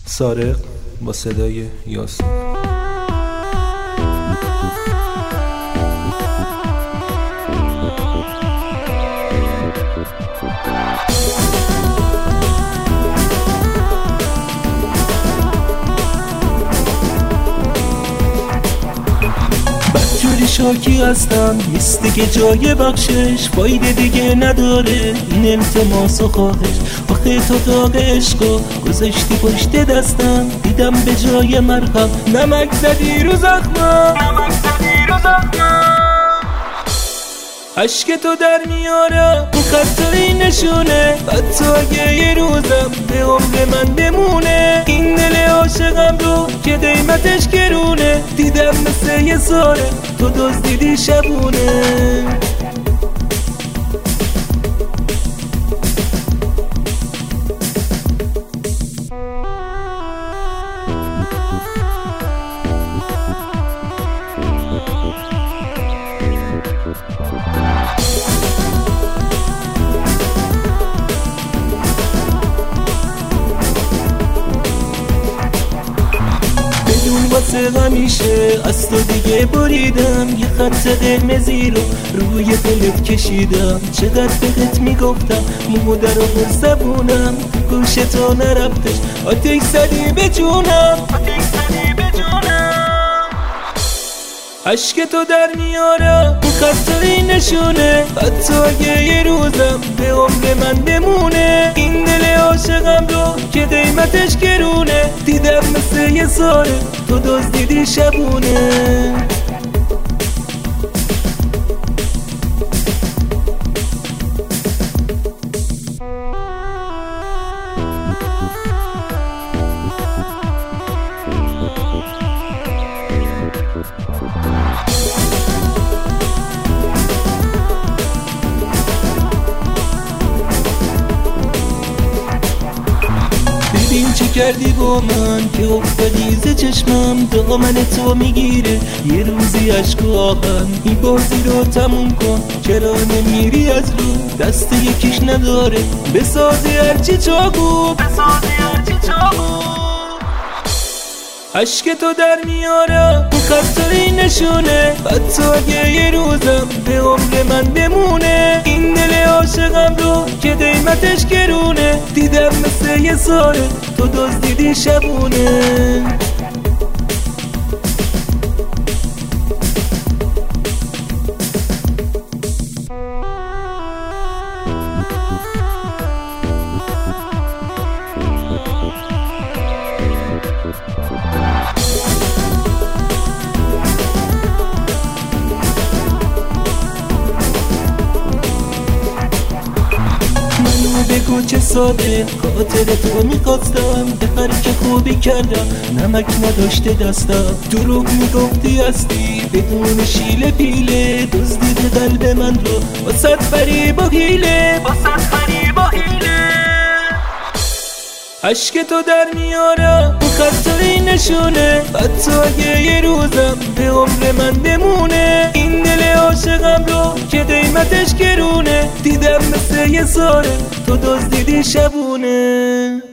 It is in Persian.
سارق با صدای یاسین. بدجوری شاکی هستم، نیستی که جای بخشش فایده دیگه نداره این التماس و خواهش. آخه تو داغ عشقو گذاشتی پشت دستم، دیدم به جای مرهم نمک زدی رو زخمم. عشق تو در میارم اون خطایی نشونه، حتی اگه یه روزم به عمر من بمونه. این دل عاشقم رو که قیمتش گرونه، دیدم مثل یه ساره تو دزدیدی شبونه. واسه همیشه از تو دیگه بریدم، یه خط قرمزی رو روی دلت کشیدم. چقدر بهت میگفتم مو در و زبونم، گوش تو نرفتش آتش زدی به جونم. عشق تو در میارم اون خطایی نشونه، حتی اگه یه روزم به عمر من بمونه. این دل عاشقم رو که قیمتش گرونه، دیدم مثل یه ساره تو دزدیدی شبونه. ببین چه کردی با من که افتادی ز چشمم، دامن تو میگیره یه روزی عشق و آهن. این بازی رو تموم کن، چرا نمیری از رو؟ دست یکیش نداره بسازی هرچی چاقو. عشق تو در میارم اون خطایی نشونه، حتی اگه یه روزم به عمر من بمونه. این دل عاشقم رو که قیمتش گرونه، دیدم مثل یه ساره تو دزدیدی شبونه. بگو چه ساده خاطر تو میخواستم، به هر که خوبی کردم نمک نداشته دستم. دروغ میگفتی هستی بدون شیله پیله، دزدید قلب من رو واسه فریب و حیله. عشق تو در میارم اون خطایی نشونه، حتی اگه یه روزم به عمر من بمونه. این دل عاشقم رو که قیمتش گرونه، دیدم مثل یه ساره تو دزدیدی شبونه.